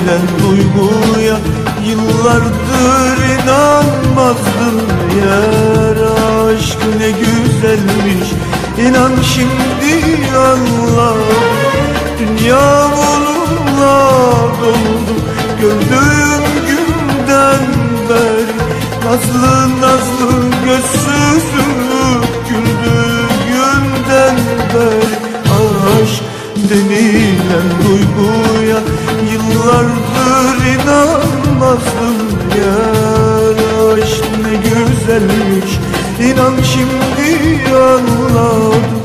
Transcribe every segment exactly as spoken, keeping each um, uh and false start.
denilen duyguya yıllardır inanmazdım eğer. Aşk ne güzelmiş, inan şimdi anladım. Dünya onunla doldu gördüğüm günden beri. Nazlı nazlı gözsüzü güldüğü günden beri. Aşk denilen duyguya yıllardır inanmazdım yar. Aşk ne güzelmiş, inan şimdi anladım.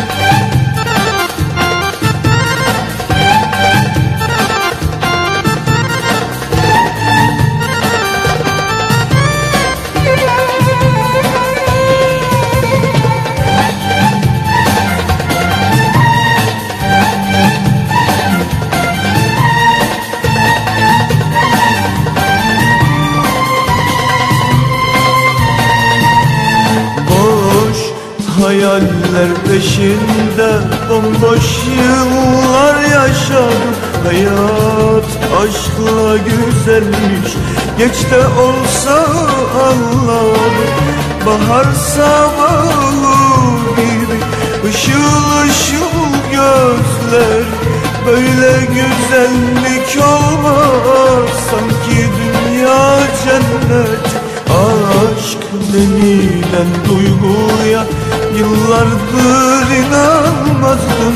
Hayaller peşinde bomboş yıllar yaşadım. Hayat aşkla güzelmiş, geç de olsa anladım. Bahar sabahı gibi ışıl ışıl gözler. Böyle güzellik olmaz, sanki dünya cennet. Aşk denilen duyguya yıllardır inanmazdım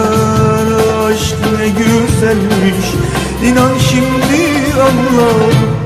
yar. Aşk ne güzelmiş, inan şimdi anladım.